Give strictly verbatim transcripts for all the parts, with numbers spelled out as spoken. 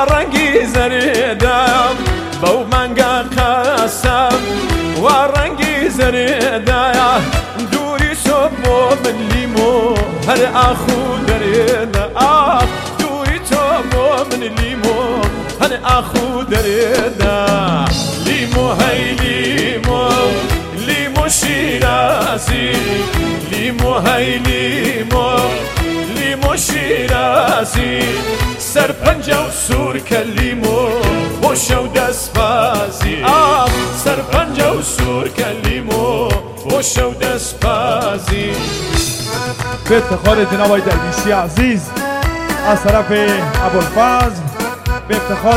ڕەنگی زەرێدام بەو مانگە قەسەم وا ڕەنگی زەرێدایە دووری سۆ بۆ من لیمۆ هەر ئاخ و دەرێدا ئاخ دووری تۆ بۆ من لیمۆ هەر ئاخ و دەرێدا لیمۆ هەی لیمۆ لیمۆ شیرازی لیمۆ هەی لیمۆ لیمۆ شیرازی سەرپەنجە و سوورکە لیمۆ بۆ شەو دەستپازی ئا سەرپەنجە و سوورکە لیمۆ بۆ شەو دەستپازی. به افتخار جناب آقای درویشی عزیز از طرف ابوالفضل، به افتخار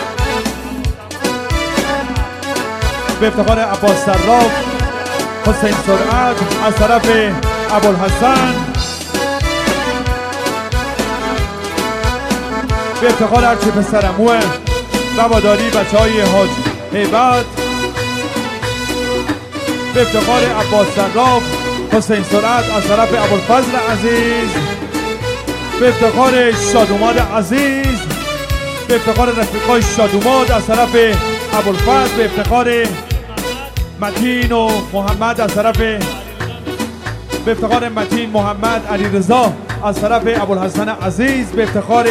به افتخار عباس صراف، حسین سرعت از طرف ابوالحسن، به افتخار هرچی پسرموه رواداری بچه های حاج هیبت، به افتخار عباس صراف، حسین سرعت از طرف ابوالفضل عزیز، به افتخار شادوماد عزیز، به افتخار رفیقای شادوماد از طرف ابوالفضل، به افتخار متین و محمد از طرف به افتخار متین محمد علیرضا از طرف ابوالحسن عزیز، به افتخار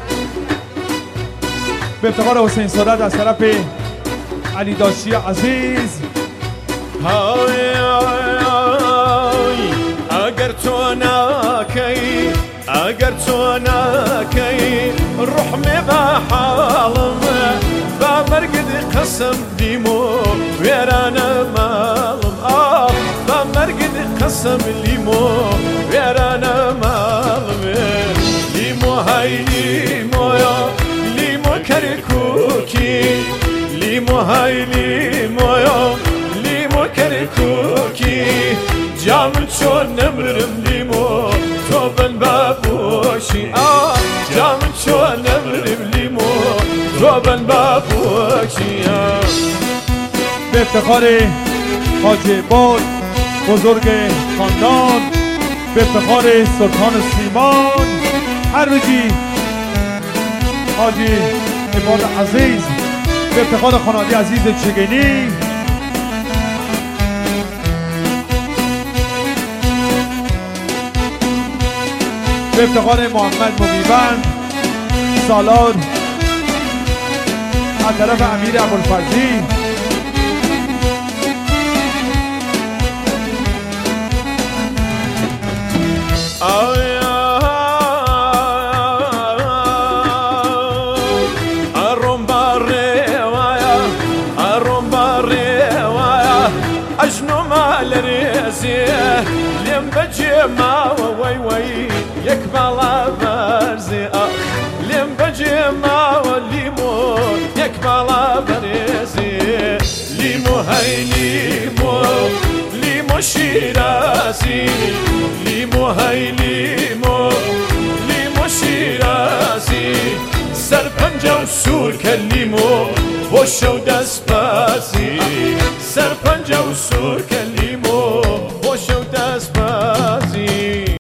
به افتخار حسین سرعت از طرف علی داشتی عزیز. های اگر تو ناکی اگر تو ناکی روحمی با حالم با مرگد قسم لیمو ویران مالم آه با مرگد قسم لیمو ویران مالم لیمو های لیمو یا لیمو کرکوکی لیمو های لیمو یا لیمو کرکوکی جامن چون نمرم لیمو تو بن بابوشی آه جامن چون نمرم لیمو تو بن بابوشی آه. به افتخار حاج باد بزرگ خاندان، به افتخار سلطان سیمان هروجی حاجی عباد عزیز، به افتخار خانواده عزیز چگینی، به افتخار محمد مومیبند سالار از طرف امیر ابوالفضلی، أروم بالرواية أروم بالرواية أجنو مال ريزيه لين بجي ما وي وي يكمل برزي لين بجي ما وليمو يكمل برزي ليمو هاي ليمو ليمو شيرازي لیمو های لیمو لیمو شیرازی سرپنجه و سوورکە لیمو بۆ شەو دەستپازی سەرپەنجە و سوورکە